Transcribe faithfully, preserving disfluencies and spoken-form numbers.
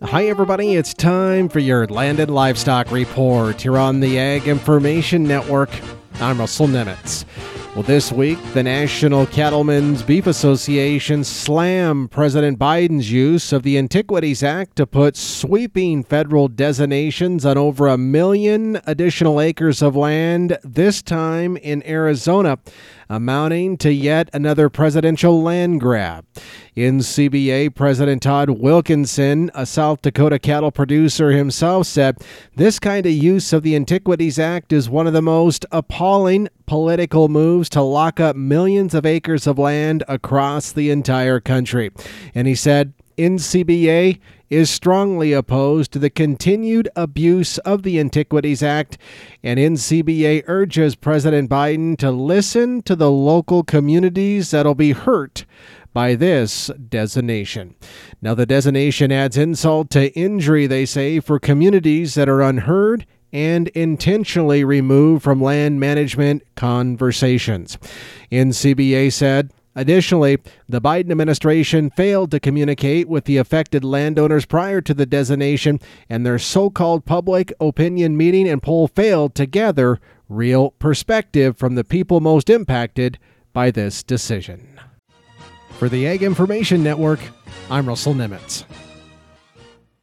Hi, everybody. It's time for your Land and Livestock Report here on the Ag Information Network. I'm Russell Nemitz. Well, this week, the National Cattlemen's Beef Association slammed President Biden's use of the Antiquities Act to put sweeping federal designations on over a million additional acres of land, this time in Arizona, amounting to yet another presidential land grab. In C B A, President Todd Wilkinson, a South Dakota cattle producer himself, said this kind of use of the Antiquities Act is one of the most appalling political moves to lock up millions of acres of land across the entire country. And he said N C B A is strongly opposed to the continued abuse of the Antiquities Act, and N C B A urges President Biden to listen to the local communities that'll be hurt by this designation. Now, the designation adds insult to injury, they say, for communities that are unheard and intentionally removed from land management conversations. N C B A said, additionally, the Biden administration failed to communicate with the affected landowners prior to the designation, and their so-called public opinion meeting and poll failed to gather real perspective from the people most impacted by this decision. For the Ag Information Network, I'm Russell Nemitz.